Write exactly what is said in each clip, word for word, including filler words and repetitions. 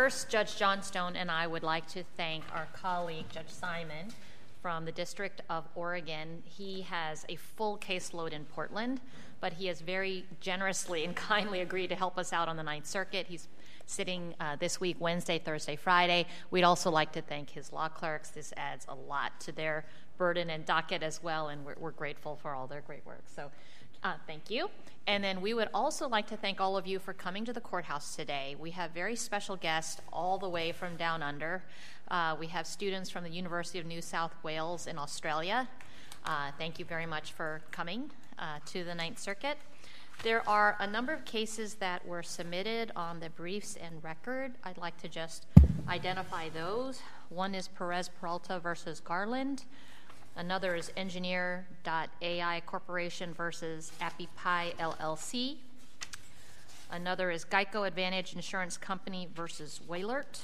first, Judge Johnstone and I would like to thank our colleague, Judge Simon, from the District of Oregon. He has a full caseload in Portland, but he has very generously and kindly agreed to help us out on the Ninth Circuit. He's sitting uh, this week, Wednesday, Thursday, Friday. We'd also like to thank his law clerks. This adds a lot to their burden and docket as well, and we're, we're grateful for all their great work. So uh, thank you. And then we would also like to thank all of you for coming to the courthouse today. We have very special guests all the way from down under. Uh, we have students from the University of New South Wales in Australia. Uh, thank you very much for coming uh, to the Ninth Circuit. There are a number of cases that were submitted on the briefs and record. I'd like to just identify those. One is Perez Peralta versus Garland. Another is Engineer dot A I Corporation versus AppyPie L L C. Another is Geico Advantage Insurance Company versus Wailert.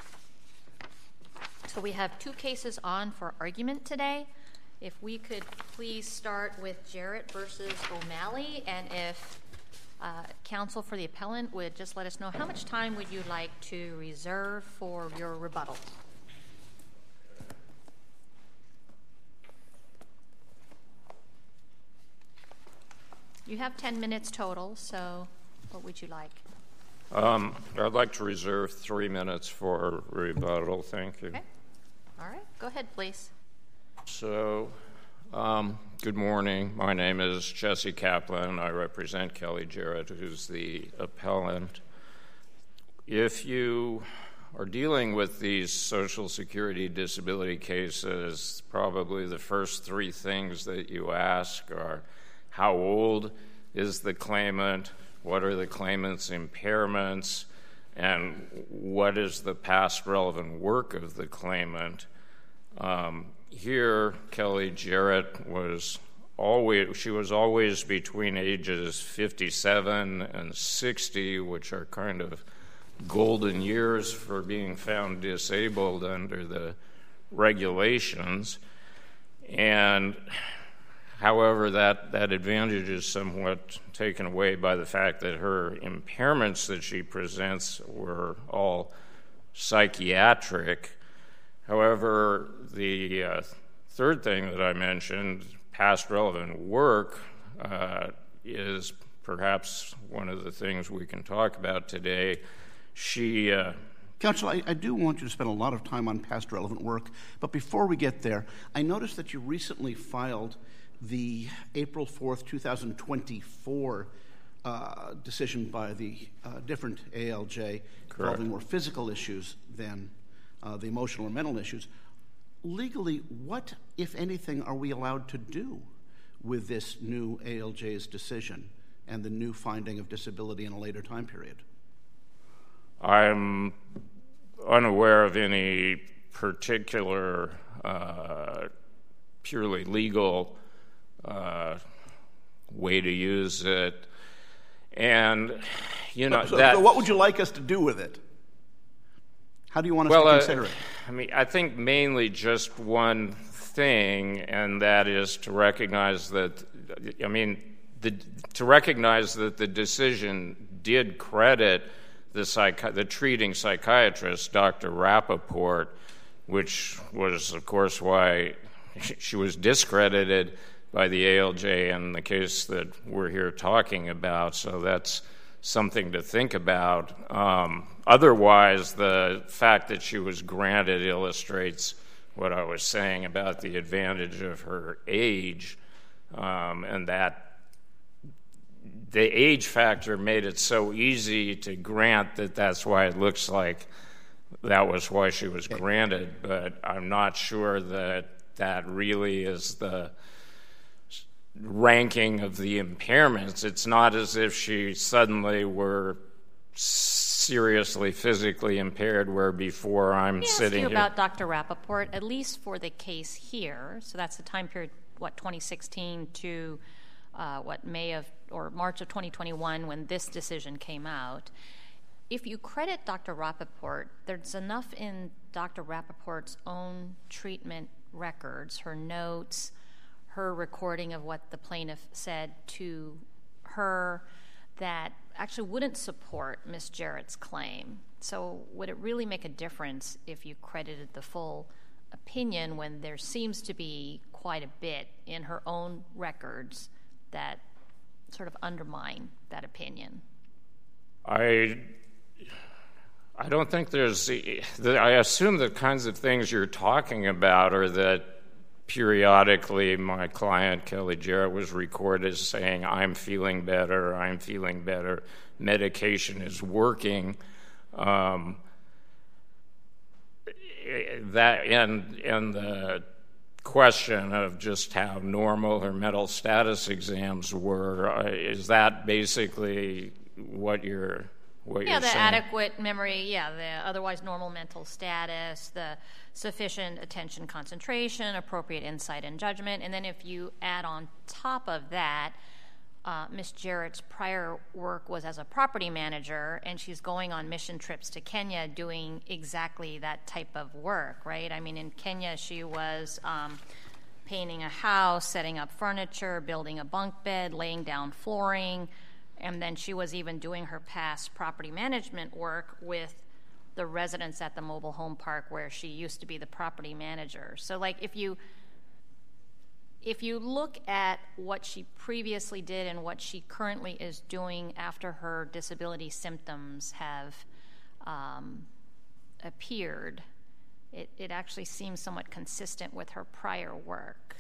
So we have two cases on for argument today. If we could please start with Jarrett versus O'Malley, and if uh, counsel for the appellant would just let us know how much time would you like to reserve for your rebuttal. You have ten minutes total, so what would you like? Um, I'd like to reserve three minutes for rebuttal. Thank you. Okay. All right. Go ahead, please. So, um, good morning. My name is Jesse Kaplan. I represent Kelly Jarrett, who's the appellant. If you are dealing with these Social Security disability cases, probably the first three things that you ask are, how old is the claimant? What are the claimant's impairments? And what is the past relevant work of the claimant? Um, here, Kelly Jarrett was always, she was always between ages fifty-seven and sixty, which are kind of golden years for being found disabled under the regulations. And however, that, that advantage is somewhat taken away by the fact that her impairments that she presents were all psychiatric. However, the uh, third thing that I mentioned, past relevant work, uh, is perhaps one of the things we can talk about today. She... Uh, Counsel, I, I do want you to spend a lot of time on past relevant work, but before we get there, I noticed that you recently filed the April fourth, twenty twenty-four uh, decision by the uh, different A L J involving more physical issues than uh, the emotional or mental issues. Legally, what, if anything, are we allowed to do with this new A L J's decision and the new finding of disability in a later time period? I'm unaware of any particular uh, purely legal uh, way to use it. And, you know, so, that... So what would you like us to do with it? How do you want us well, to consider uh, it? I mean, I think mainly just one thing, and that is to recognize that, I mean, the, to recognize that the decision did credit the, psychi- the treating psychiatrist, Doctor Rappaport, which was, of course, why she was discredited by the A L J in the case that we're here talking about. So that's something to think about. Um, otherwise, the fact that she was granted illustrates what I was saying about the advantage of her age, um, and that the age factor made it so easy to grant that that's why it looks like that was why she was granted. But I'm not sure that that really is the ranking of the impairments. It's not as if she suddenly were seriously physically impaired, where before I'm Let me sitting ask you here. about Doctor Rappaport, at least for the case here. So that's the time period, what, twenty sixteen to uh, what, May of or March of twenty twenty-one when this decision came out. If you credit Doctor Rappaport, there's enough in Doctor Rappaport's own treatment records, her notes, her recording of what the plaintiff said to her, that actually wouldn't support Miz Jarrett's claim. So would it really make a difference if you credited the full opinion when there seems to be quite a bit in her own records that sort of undermine that opinion? I I don't think there's... I assume the kinds of things you're talking about are that periodically my client, Kelly Jarrett, was recorded saying, I'm feeling better, I'm feeling better, medication is working. Um, that and, and the question of just how normal her mental status exams were, uh, is that basically what you're what yeah, you're the saying? adequate memory, yeah, the otherwise normal mental status, the sufficient attention concentration, appropriate insight and judgment. And then if you add on top of that, uh, Miz Jarrett's prior work was as a property manager, and she's going on mission trips to Kenya doing exactly that type of work, right? I mean, in Kenya, she was um, painting a house, setting up furniture, building a bunk bed, laying down flooring, and then she was even doing her past property management work with the residents at the mobile home park where she used to be the property manager. So, like, if you if you look at what she previously did and what she currently is doing after her disability symptoms have um, appeared, it, it actually seems somewhat consistent with her prior work.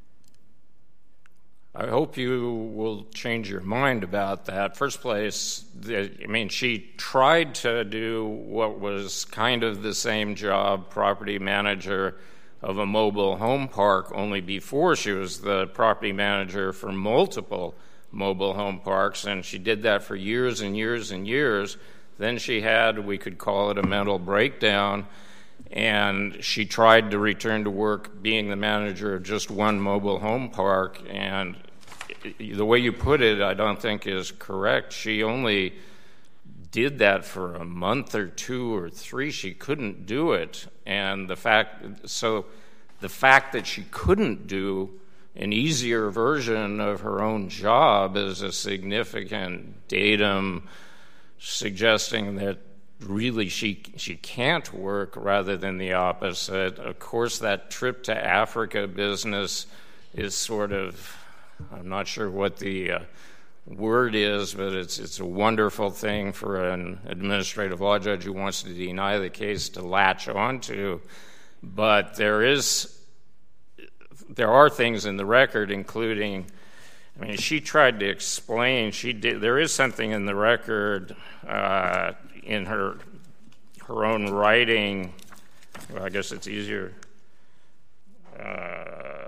I hope you will change your mind about that. First place, the, I mean, she tried to do what was kind of the same job, property manager of a mobile home park, only before she was the property manager for multiple mobile home parks, and she did that for years and years and years. Then she had, we could call it a mental breakdown, and she tried to return to work being the manager of just one mobile home park, and the way you put it, I don't think is correct. She only did that for a month or two or three. She couldn't do it, and the fact so the fact that she couldn't do an easier version of her own job is a significant datum suggesting that really she she can't work rather than the opposite. Of course, that trip to Africa business is sort of, I'm not sure what the uh, word is, but it's it's a wonderful thing for an administrative law judge who wants to deny the case to latch onto. But there is there are things in the record, including, I mean, she tried to explain. She did. There is something in the record uh, in her her own writing. Well, I guess it's easier. Uh,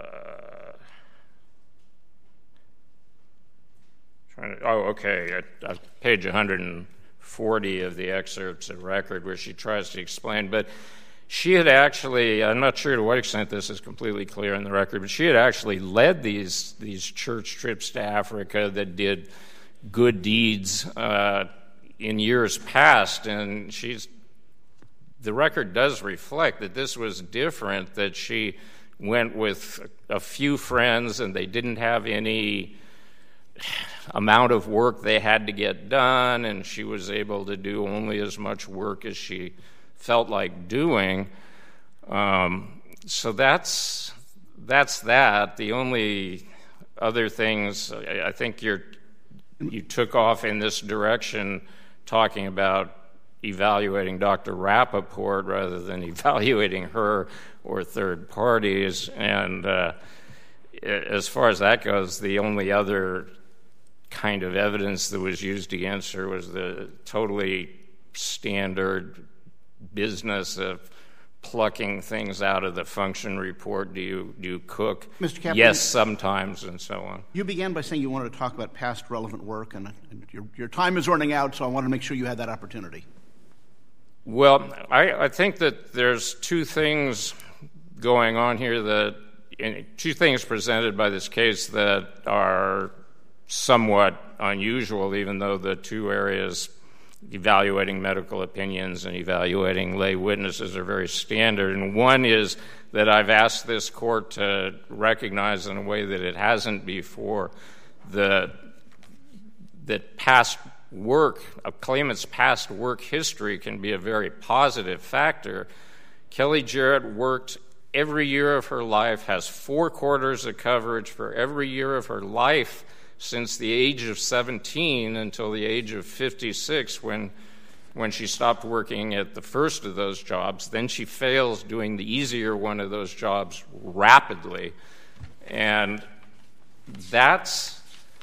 trying to, oh, okay. At, at page one hundred forty of the excerpts of record, where she tries to explain, but she had actually, I'm not sure to what extent this is completely clear in the record, but she had actually led these these church trips to Africa that did good deeds uh, in years past, and she's the record does reflect that this was different, that she went with a few friends and they didn't have any amount of work they had to get done, and she was able to do only as much work as she felt like doing. Um, so that's that's that. The only other things, I, I think you're you took off in this direction, talking about evaluating Doctor Rappaport rather than evaluating her or third parties. And uh, as far as that goes, the only other kind of evidence that was used against her was the totally standard business of plucking things out of the function report. Do you do you cook? Mister Kaplan, yes, sometimes, and so on. You began by saying you wanted to talk about past relevant work, and, and your, your time is running out, so I wanted to make sure you had that opportunity. Well, I, I think that there's two things going on here, that two things presented by this case that are somewhat unusual, even though the two areas, evaluating medical opinions and evaluating lay witnesses, are very standard. And one is that I've asked this court to recognize in a way that it hasn't before, the, that past work, a claimant's past work history can be a very positive factor. Kelly Jarrett worked every year of her life, has four quarters of coverage for every year of her life since the age of seventeen until the age of fifty-six when when she stopped working at the first of those jobs. Then she fails doing the easier one of those jobs rapidly. And that's,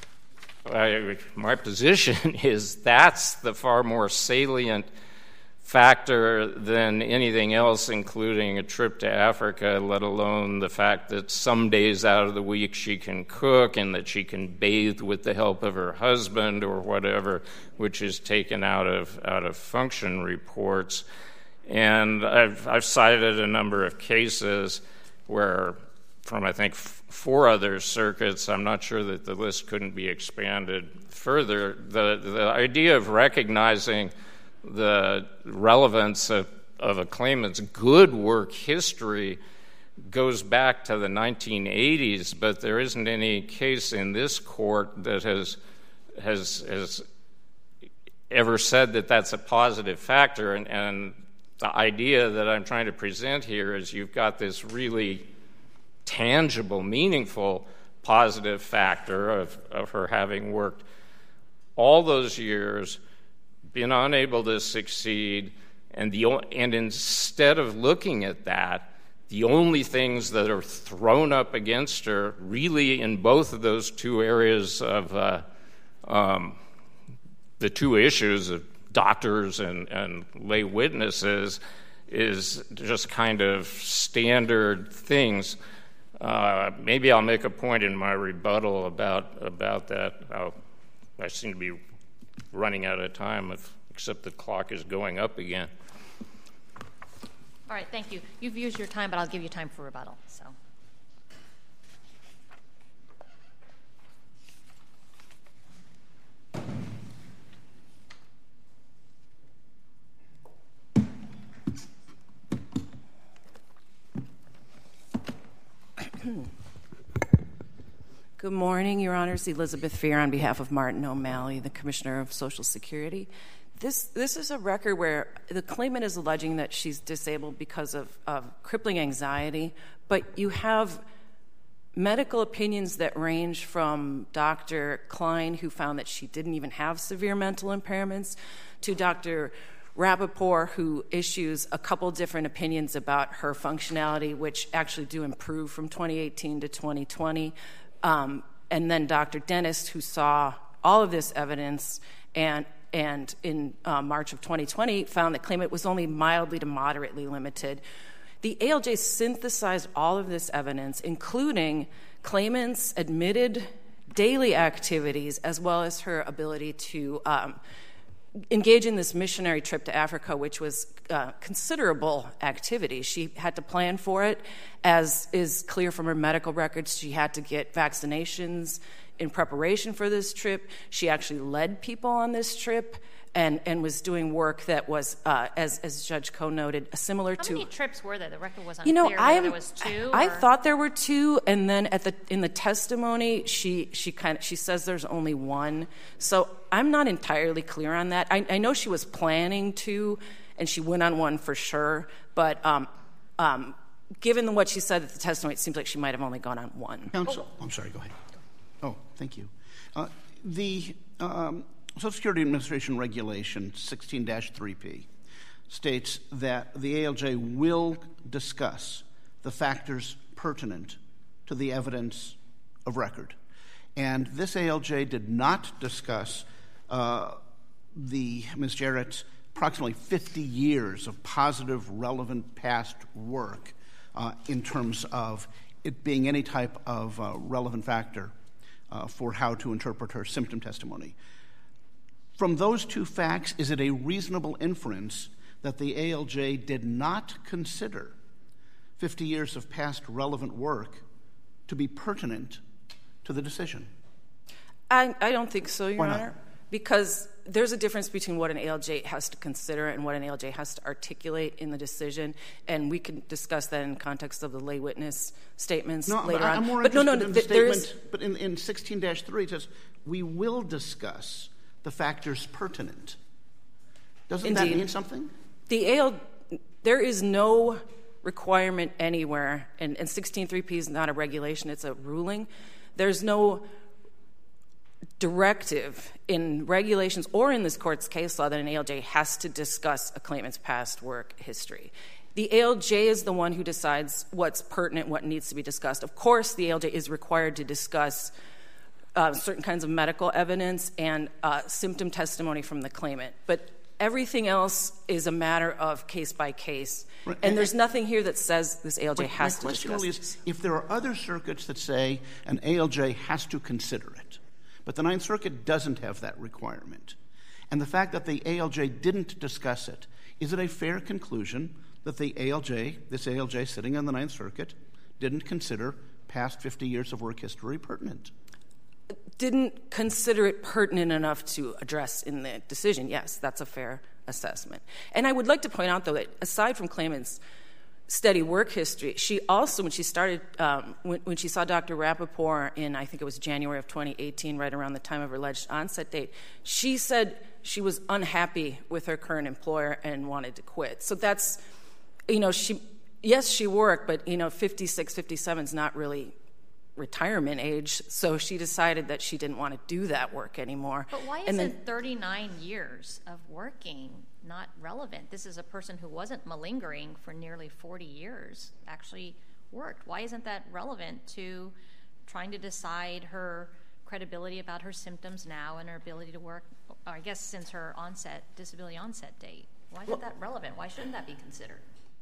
I, my position is that's the far more salient factor than anything else, including a trip to Africa, let alone the fact that some days out of the week she can cook and that she can bathe with the help of her husband or whatever, which is taken out of out of function reports. And I've, I've cited a number of cases where, from I think f- four other circuits, I'm not sure that the list couldn't be expanded further, the, the idea of recognizing the relevance of, of a claimant's good work history goes back to the nineteen eighties, but there isn't any case in this court that has has has ever said that that's a positive factor. And, and the idea that I'm trying to present here is you've got this really tangible, meaningful, positive factor of, of her having worked all those years, been unable to succeed, and the and instead of looking at that, the only things that are thrown up against her, really in both of those two areas of uh, um, the two issues of doctors and, and lay witnesses, is just kind of standard things. Uh, maybe I'll make a point in my rebuttal about about that. I'll, I seem to be running out of time, if, except the clock is going up again. All right, thank you. You've used your time, but I'll give you time for rebuttal. So. Good morning, Your Honors. Elizabeth Fear on behalf of Martin O'Malley, the Commissioner of Social Security. This this is a record where the claimant is alleging that she's disabled because of, of crippling anxiety, but you have medical opinions that range from Doctor Klein, who found that she didn't even have severe mental impairments, to Doctor Rappaport, who issues a couple different opinions about her functionality, which actually do improve from twenty eighteen to twenty twenty. Um, and then Doctor Dennis, who saw all of this evidence and and in uh, March of twenty twenty found that claimant was only mildly to moderately limited. The A L J synthesized all of this evidence, including claimant's admitted daily activities, as well as her ability to um, engage in this missionary trip to Africa, which was uh, considerable activity. She had to plan for it. As is clear from her medical records, she had to get vaccinations in preparation for this trip. She actually led people on this trip and, and was doing work that was, uh, as, as Judge Koh noted, similar How to... How many trips were there? The record was unclear. You know, I am, there was two? I, I or? thought there were two, and then at the in the testimony, she she kind of she says there's only one. So I'm not entirely clear on that. I, I know she was planning to, and she went on one for sure. But um, um, given what she said at the testimony, it seems like she might have only gone on one. Counsel, oh. I'm sorry. Go ahead. Oh, thank you. Uh, the um, Social Security Administration Regulation sixteen dash three P states that the A L J will discuss the factors pertinent to the evidence of record. And this A L J did not discuss uh, the Miz Jarrett's approximately fifty years of positive, relevant past work uh, in terms of it being any type of uh, relevant factor uh, for how to interpret her symptom testimony. From those two facts, is it a reasonable inference that the A L J did not consider fifty years of past relevant work to be pertinent to the decision? I, I don't think so, Your Why not? Honor, because there's a difference between what an A L J has to consider and what an A L J has to articulate in the decision, and we can discuss that in context of the lay witness statements no, later but on. I'm more but no, no, interested no, in the there statement, is... but in, in sixteen dash three it says, we will discuss the factors pertinent. Doesn't Indeed. that mean something? The A L, there is no requirement anywhere, and, and sixteen three P is not a regulation, it's a ruling. There's no directive in regulations or in this court's case law that an A L J has to discuss a claimant's past work history. The A L J is the one who decides what's pertinent, what needs to be discussed. Of course, the A L J is required to discuss uh, certain kinds of medical evidence and uh, symptom testimony from the claimant, but everything else is a matter of case by case. Right. And, and there's nothing here that says this A L J has to discuss. My question is, if there are other circuits that say an A L J has to consider it, but the Ninth Circuit doesn't have that requirement, and the fact that the A L J didn't discuss it, is it a fair conclusion that the A L J, this A L J sitting on the Ninth Circuit, didn't consider past fifty years of work history pertinent? Didn't consider it pertinent enough to address in the decision. Yes, that's a fair assessment. And I would like to point out, though, that aside from claimant's steady work history, she also, when she started, um, when, when she saw Doctor Rappaport in, I think it was January of twenty eighteen, right around the time of her alleged onset date, she said she was unhappy with her current employer and wanted to quit. So that's, you know, she, yes, she worked, but, you know, fifty-six, fifty-seven is not really retirement age, so she decided that she didn't want to do that work anymore. But why and isn't then, thirty-nine years of working not relevant? This is a person who wasn't malingering for nearly forty years, actually worked. Why isn't that relevant to trying to decide her credibility about her symptoms now and her ability to work, or I guess since her onset, disability onset date? Why isn't well, that relevant? Why shouldn't that be considered?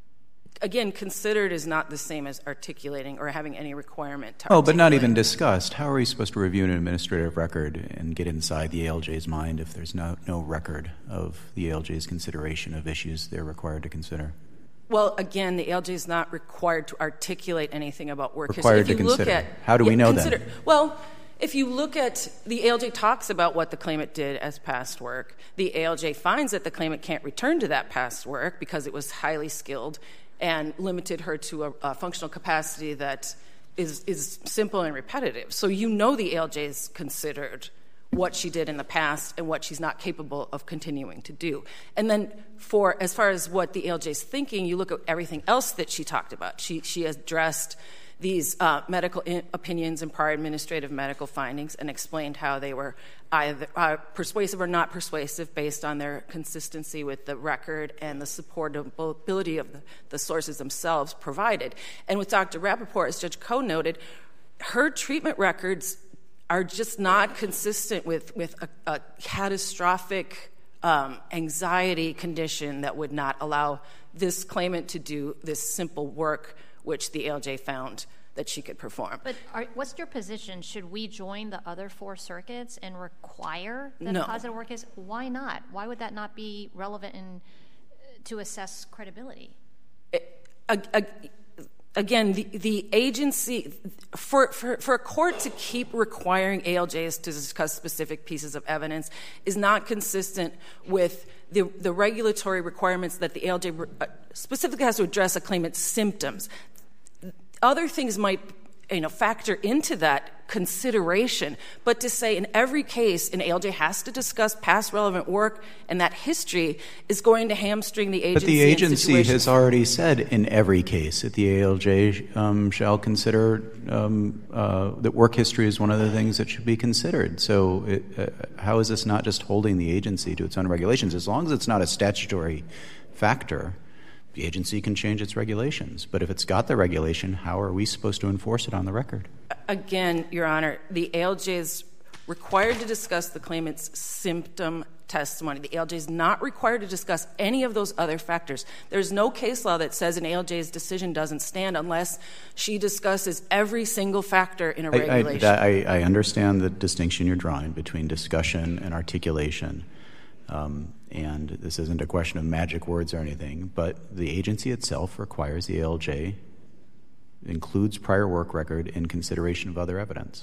Again, considered is not the same as articulating or having any requirement to Oh, but not articulate. even discussed. How are we supposed to review an administrative record and get inside the A L J's mind if there's no, no record of the A L J's consideration of issues they're required to consider? Well, again, the A L J is not required to articulate anything about work required history. If to you consider. Look at, How do we yeah, know consider, that? Well, if you look at the A L J talks about what the claimant did as past work, the A L J finds that the claimant can't return to that past work because it was highly skilled and limited her to a, a functional capacity that is, is simple and repetitive. So you know the A L J's considered what she did in the past and what she's not capable of continuing to do. And then for as far as what the A L J's thinking, you look at everything else that she talked about. She, she addressed these uh, medical in- opinions and prior administrative medical findings and explained how they were either uh, persuasive or not persuasive based on their consistency with the record and the supportability of the, the sources themselves provided. And with Doctor Rappaport, as Judge Koh noted, her treatment records are just not consistent with, with a, a catastrophic um, anxiety condition that would not allow this claimant to do this simple work which the A L J found that she could perform. But are, what's your position? Should we join the other four circuits and require that No. positive work is? Why not? Why would that not be relevant in, to assess credibility? It, a, a, again, the, the agency, for, for, for a court to keep requiring A L Js to discuss specific pieces of evidence is not consistent with the, the regulatory requirements that the A L J specifically has to address a claimant's symptoms. Other things might, you know, factor into that consideration, but to say in every case an A L J has to discuss past relevant work and that history is going to hamstring the agency. But the agency has where, already said in every case that the A L J um, shall consider um, uh, that work history is one of the things that should be considered. So it, uh, how is this not just holding the agency to its own regulations? As long as it's not a statutory factor, the agency can change its regulations. But if it's got the regulation, how are we supposed to enforce it on the record? Again, Your Honor, the A L J is required to discuss the claimant's symptom testimony. The A L J is not required to discuss any of those other factors. There's no case law that says an A L J's decision doesn't stand unless she discusses every single factor in a regulation. I, I, I understand the distinction you're drawing between discussion and articulation. Um, and this isn't a question of magic words or anything, but the agency itself requires the A L J includes prior work record in consideration of other evidence.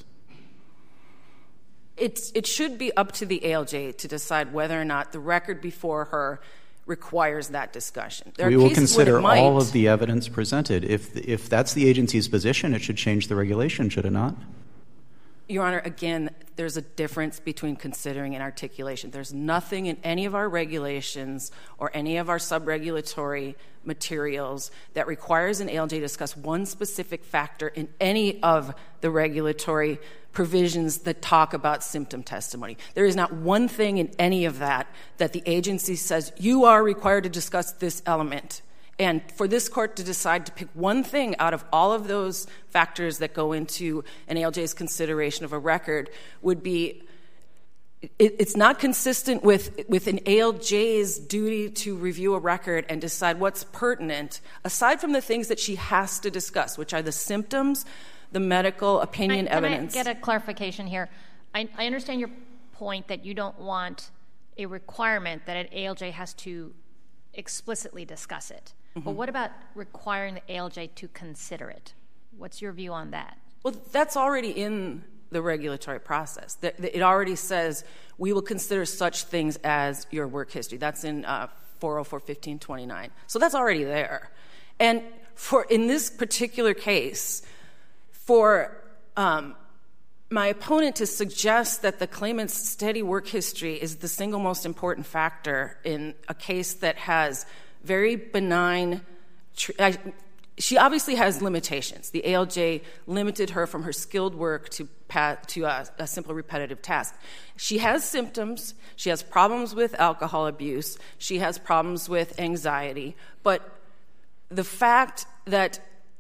It's, it should be up to the A L J to decide whether or not the record before her requires that discussion. There we are will cases consider it might, all of the evidence presented. If, if that's the agency's position, it should change the regulation, should it not? Your Honor, again, there's a difference between considering and articulation. There's nothing in any of our regulations or any of our sub-regulatory materials that requires an A L J to discuss one specific factor in any of the regulatory provisions that talk about symptom testimony. There is not one thing in any of that that the agency says, you are required to discuss this element. And for this court to decide to pick one thing out of all of those factors that go into an A L J's consideration of a record would be, it, it's not consistent with, with an A L J's duty to review a record and decide what's pertinent, aside from the things that she has to discuss, which are the symptoms, the medical opinion I, evidence. Can I get a clarification here? I, I understand your point that you don't want a requirement that an A L J has to explicitly discuss it. Mm-hmm. But what about requiring the A L J to consider it? What's your view on that? Well, that's already in the regulatory process. It already says we will consider such things as your work history. That's in uh, four oh four fifteen twenty-nine. So that's already there. And for in this particular case, for um, my opponent to suggest that the claimant's steady work history is the single most important factor in a case that has very benign, tr- I, she obviously has limitations. The A L J limited her from her skilled work to, pa- to a, a simple repetitive task. She has symptoms. She has problems with alcohol abuse. She has problems with anxiety. But the fact that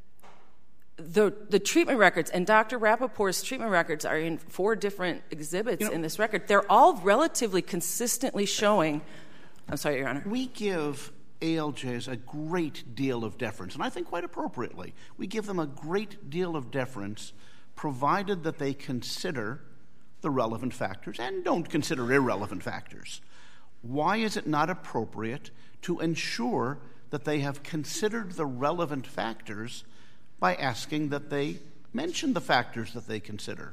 The the treatment records, and Doctor Rappaport's treatment records are in four different exhibits you know, in this record. They're all relatively consistently showing, I'm sorry, Your Honor. We give A L Js a great deal of deference, and I think quite appropriately. We give them a great deal of deference, provided that they consider the relevant factors and don't consider irrelevant factors. Why is it not appropriate to ensure that they have considered the relevant factors by asking that they mention the factors that they consider?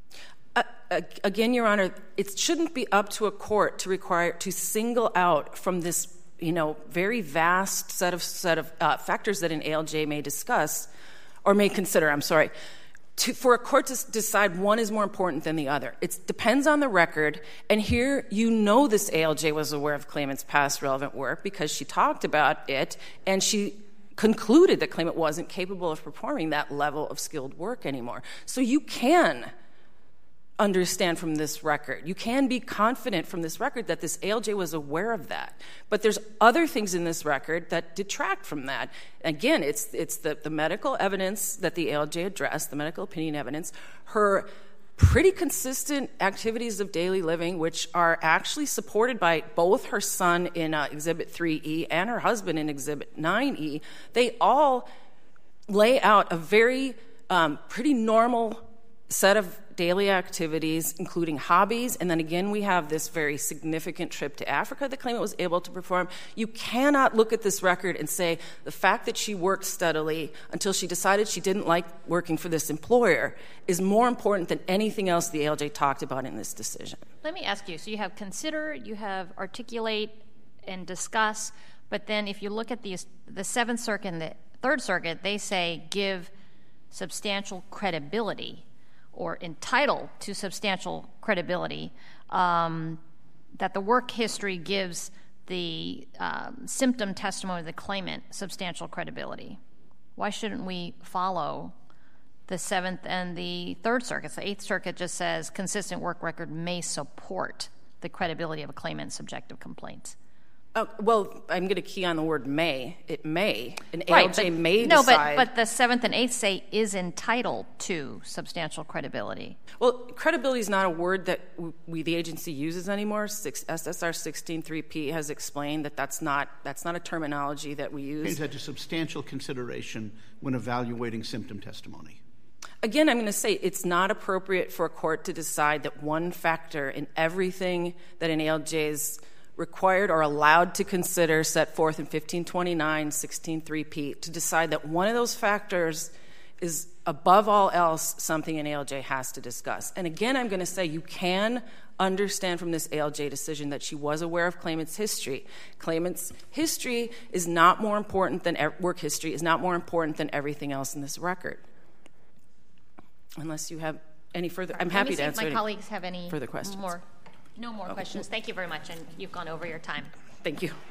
Uh, again, Your Honor, it shouldn't be up to a court to require to single out from this, you know, very vast set of set of uh, factors that an A L J may discuss or may consider. I'm sorry. To, for a court to decide one is more important than the other. It depends on the record, and here you know this A L J was aware of claimant's past relevant work because she talked about it, and she concluded that claimant wasn't capable of performing that level of skilled work anymore. So you can understand from this record, you can be confident from this record that this A L J was aware of that. But there's other things in this record that detract from that. Again, it's it's the, the medical evidence that the A L J addressed, the medical opinion evidence, her pretty consistent activities of daily living, which are actually supported by both her son in uh, Exhibit three E and her husband in Exhibit nine E. They all lay out a very um, pretty normal set of daily activities, including hobbies, and then again we have this very significant trip to Africa the claimant was able to perform. You cannot look at this record and say the fact that she worked steadily until she decided she didn't like working for this employer is more important than anything else the A L J talked about in this decision. Let me ask you, so you have consider, you have articulate and discuss, but then if you look at the, the Seventh Circuit and the Third Circuit, they say give substantial credibility or entitled to substantial credibility, um, that the work history gives the um, symptom testimony of the claimant substantial credibility. Why shouldn't we follow the Seventh and the Third Circuits? The Eighth Circuit just says consistent work record may support the credibility of a claimant's subjective complaints. Uh, well, I'm going to key on the word may. It may. An right, A L J but, may no, decide. No, but, but the Seventh and Eighth say is entitled to substantial credibility. Well, credibility is not a word that we, the agency, uses anymore. Six, S S R sixteen three P has explained that that's not, that's not a terminology that we use. It had a substantial consideration when evaluating symptom testimony. Again, I'm going to say it's not appropriate for a court to decide that one factor in everything that an A L J is required or allowed to consider set forth in fifteen twenty-nine, sixteen three P, to decide that one of those factors is above all else something an A L J has to discuss. And again, I'm going to say you can understand from this A L J decision that she was aware of claimant's history. Claimant's history is not more important than work history, is not more important than everything else in this record. Unless you have any further, I'm Let happy me to see if answer my any colleagues have any further questions. More. No more Okay. questions. Thank you very much, and you've gone over your time. Thank you.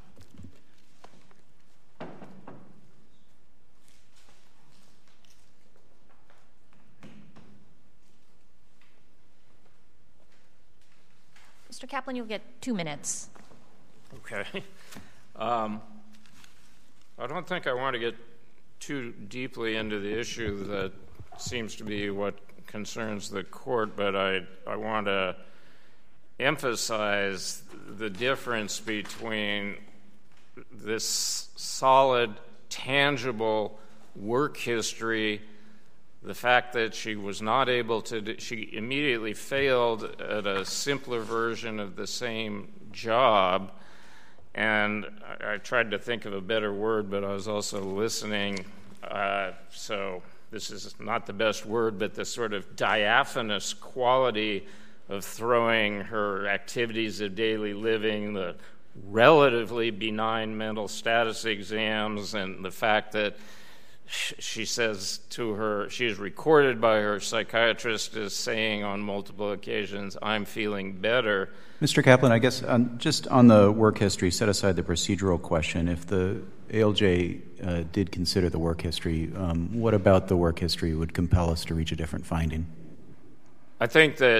Mister Kaplan, you'll get two minutes. Okay. Um, I don't think I want to get too deeply into the issue that seems to be what concerns the court, but I, I want to emphasize the difference between this solid, tangible work history, the fact that she was not able to, do, she immediately failed at a simpler version of the same job. And I, I tried to think of a better word, but I was also listening. Uh, so this is not the best word, but the sort of diaphanous quality of throwing her activities of daily living, the relatively benign mental status exams, and the fact that she says to her, she is recorded by her psychiatrist as saying on multiple occasions, "I'm feeling better." Mister Kaplan, I guess um, just on the work history, set aside the procedural question. If the A L J uh, did consider the work history, um, what about the work history would compel us to reach a different finding? I think that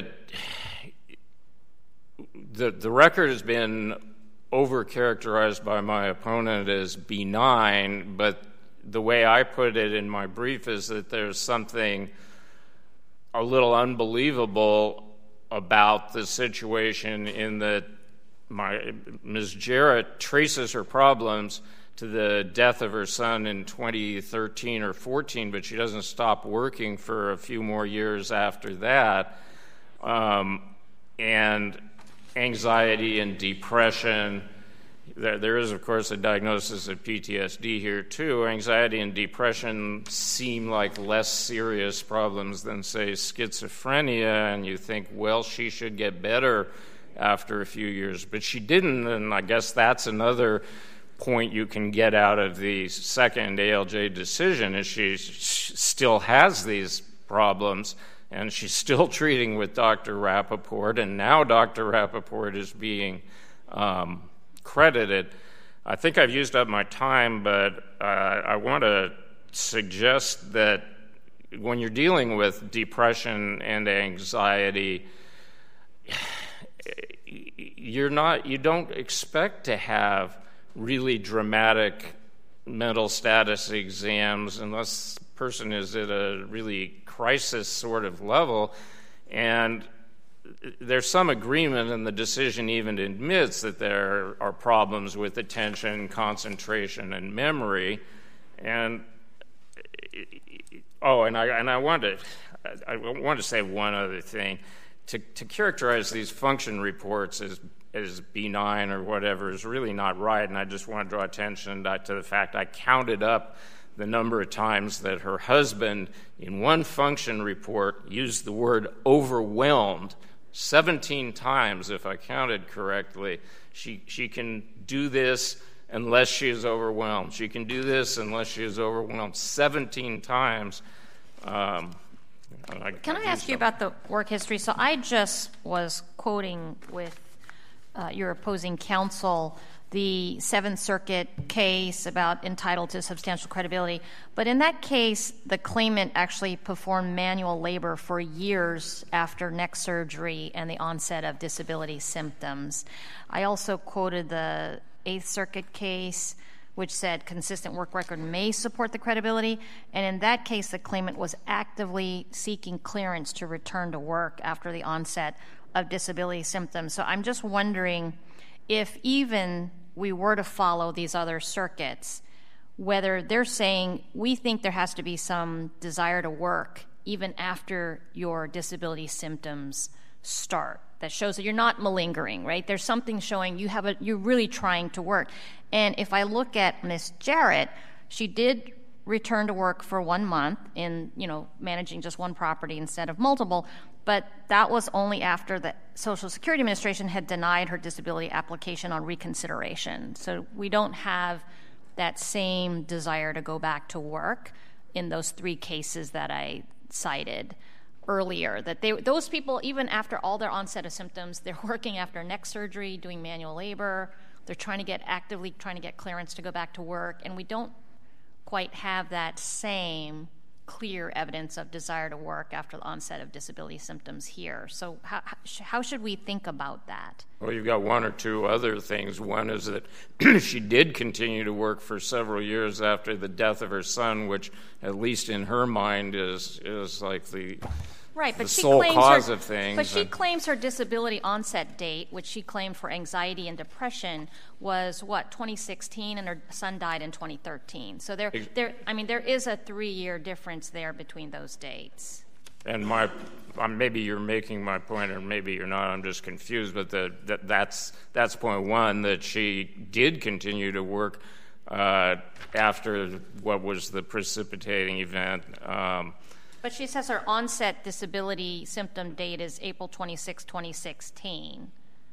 the the record has been overcharacterized by my opponent as benign, but the way I put it in my brief is that there's something a little unbelievable about the situation in that my Miz Jarrett traces her problems to the death of her son in twenty thirteen or fourteen, but she doesn't stop working for a few more years after that. Um, and anxiety and depression. There, there is, of course, a diagnosis of P T S D here, too. Anxiety and depression seem like less serious problems than, say, schizophrenia, and you think, well, she should get better after a few years. But she didn't, and I guess that's another point you can get out of the second A L J decision, is she, she still has these problems, and she's still treating with Doctor Rappaport, and now Doctor Rappaport is being um, credited. I think I've used up my time, but uh, I want to suggest that when you're dealing with depression and anxiety, you're not, you don't expect to have really dramatic mental status exams unless the person is at a really crisis sort of level. And there's some agreement, and the decision even admits that there are problems with attention, concentration, and memory. And oh, and I and I want to I want to say one other thing. To to characterize these function reports as as benign or whatever is really not right, and I just want to draw attention to the fact I counted up the number of times that her husband in one function report used the word overwhelmed seventeen times, if I counted correctly. She she can do this unless she is overwhelmed. She can do this unless she is overwhelmed seventeen times. Um, I, Can I, I ask you about the work history? So I just was quoting with uh, your opposing counsel the Seventh Circuit case about entitled to substantial credibility. But in that case, the claimant actually performed manual labor for years after neck surgery and the onset of disability symptoms. I also quoted the Eighth Circuit case, which said consistent work record may support the credibility. And in that case, the claimant was actively seeking clearance to return to work after the onset of disability symptoms. So I'm just wondering if even we were to follow these other circuits, whether they're saying we think there has to be some desire to work even after your disability symptoms start. That shows that you're not malingering, right? There's something showing you have a, you're really trying to work. And if I look at Miz Jarrett, she did return to work for one month in, you know, managing just one property instead of multiple, but that was only after the Social Security Administration had denied her disability application on reconsideration. So we don't have that same desire to go back to work in those three cases that I cited. earlier, that they, those people, even after all their onset of symptoms, they're working after neck surgery, doing manual labor, they're trying to get actively trying to get clearance to go back to work, and we don't quite have that same clear evidence of desire to work after the onset of disability symptoms here. So how, how should we think about that? Well, you've got one or two other things. One is that she did continue to work for several years after the death of her son, which, at least in her mind, is is like the Right, but the she sole claims cause her, of things. But she and, claims her disability onset date, which she claimed for anxiety and depression, was what, twenty sixteen, and her son died in twenty thirteen. So there, there, I mean, there is a three-year difference there between those dates. And my, um, maybe you're making my point, or maybe you're not. I'm just confused. But the, that, that's that's point one, that she did continue to work uh, after what was the precipitating event. Um, But she says her onset disability symptom date is April twenty-sixth, twenty sixteen.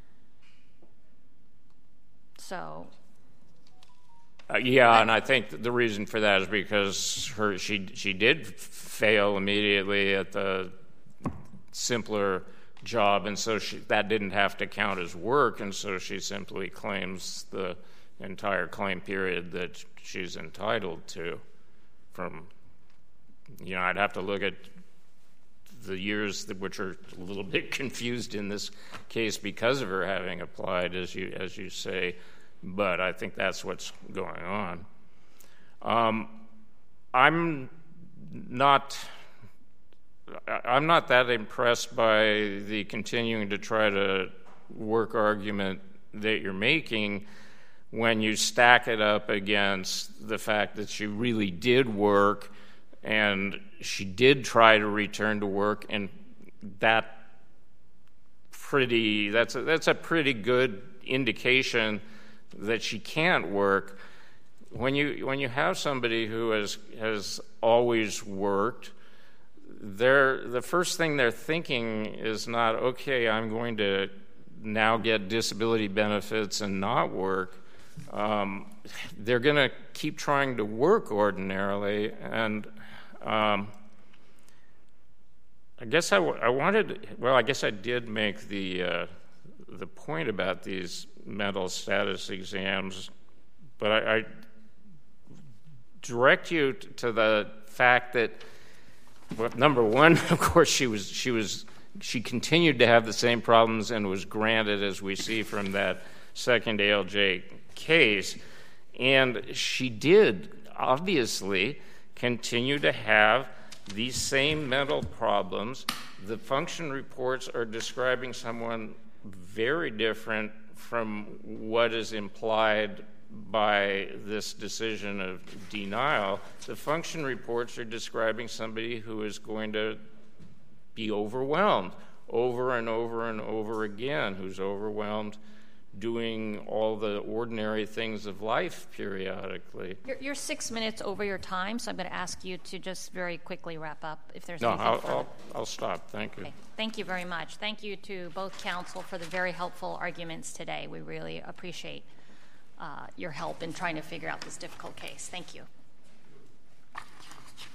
So. Uh, yeah, and I think the reason for that is because her she she did fail immediately at the simpler job, and so she, that didn't have to count as work, and so she simply claims the entire claim period that she's entitled to from. You know, I'd have to look at the years that, which are a little bit confused in this case because of her having applied, as you as you say, but I think that's what's going on. Um, I'm not. I'm not that impressed by the continuing to try to work argument that you're making when you stack it up against the fact that she really did work. And she did try to return to work, and that pretty that's a, that's a pretty good indication that she can't work. When you when you have somebody who has has always worked, they're the first thing they're thinking is not, okay, I'm going to now get disability benefits and not work. Um, they're going to keep trying to work ordinarily, and Um, I guess I, w- I wanted, well, I guess I did make the uh, the point about these mental status exams, but I, I direct you t- to the fact that, well, number one, of course, she was she was she continued to have the same problems and was granted, as we see from that second A L J case, and she did obviously continue to have these same mental problems. The function reports are describing someone very different from what is implied by this decision of denial. The function reports are describing somebody who is going to be overwhelmed over and over and over again, who's overwhelmed doing all the ordinary things of life periodically. You're, you're six minutes over your time, so I'm going to ask you to just very quickly wrap up if there's no, anything I'll, further. I'll, I'll stop. Thank you. Okay. Thank you very much. Thank you to both counsel for the very helpful arguments today. We really appreciate uh, your help in trying to figure out this difficult case. Thank you.